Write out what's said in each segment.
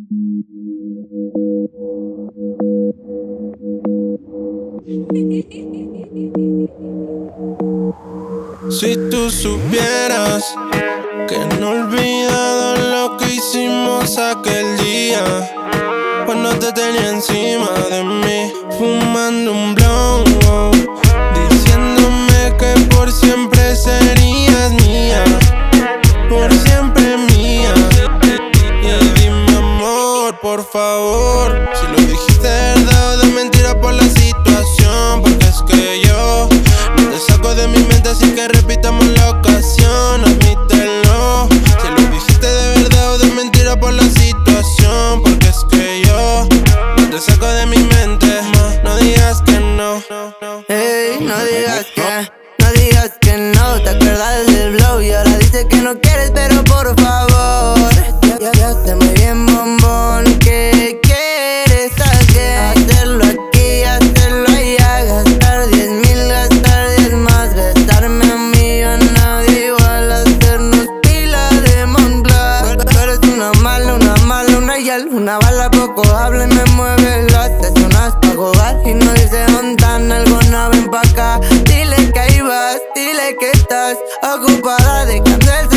Si tú supieras que no he olvidado lo que hicimos aquel día, cuando te tenía encima de mí, fumando un blunt, diciéndome que por siempre serías mía, por siempre mía. Y dime amor, por favor, si lo dijiste de verdad o de mentira por la situación, porque es que yo no te saco de mi mente así que repitamos la ocasión, admítelo. Si lo dijiste de verdad o de mentira por la situación, porque es que yo no te saco de mi mente, no digas que no. Hey, no digas que no, te acuerdas del blow y ahora dices que no quieres, pero por favor, ya sé muy bien, bombón, que quieres hacerlo aquí, hacerlo allá, gastar 10,000, gastar 10 más, besarme a mí o a nadie igual, hacernos pila de Montblanc. Tú eres una mala, una yal, una bala, poco habla y me mueve las sesiones pa' jugar y no dice Montana, alguna ven pa' acá. Dile que ahí vas, dile que estás ocupada dejando el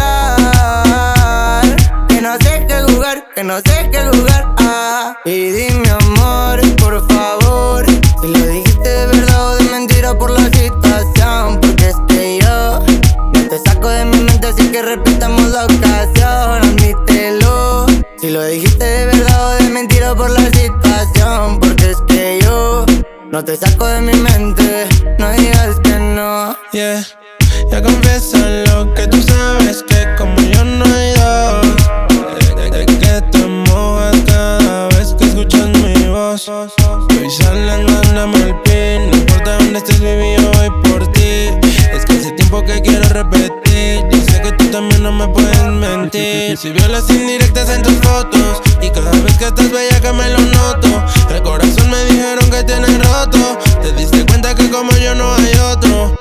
celular, que no sé qué jugar, que no sé qué jugar. Y dime amor, por favor, si lo dijiste de verdad o de mentira por la situación, porque es que yo no te saco de mi mente así que repitamos la ocasión, admítelo. Si lo dijiste de verdad o de mentira por la situación, porque es que yo no te saco de mi mente, no digas que no. Yeah, ya confiésalo que tú sabes que como yo no hay dos, de que te mojas cada vez que escuchas mi voz. Hoy salen, mándame el pin, no importa dónde estés, baby, yo voy por ti. Es que hace tiempo que quiero repetir, y sé que tú también no me puedes mentir. Si veo las indirectas en tus fotos y cada vez que estás bella que me lo noto, el corazón me dijeron que tienes roto. Te diste cuenta que como yo no hay otro.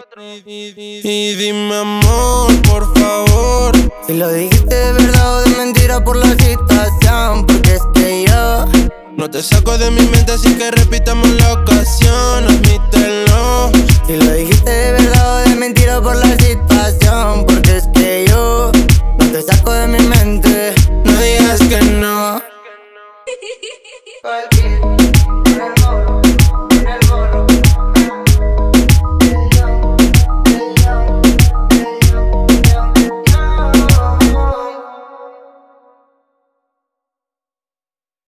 Y dime amor, por favor, si lo dijiste de verdad o de mentira por la situación, porque es que yo no te saco de mi mente así que repitamos la ocasión, admítelo. Si lo dijiste de verdad o de mentira por la situación, porque es que yo no te saco de mi mente, no digas que no.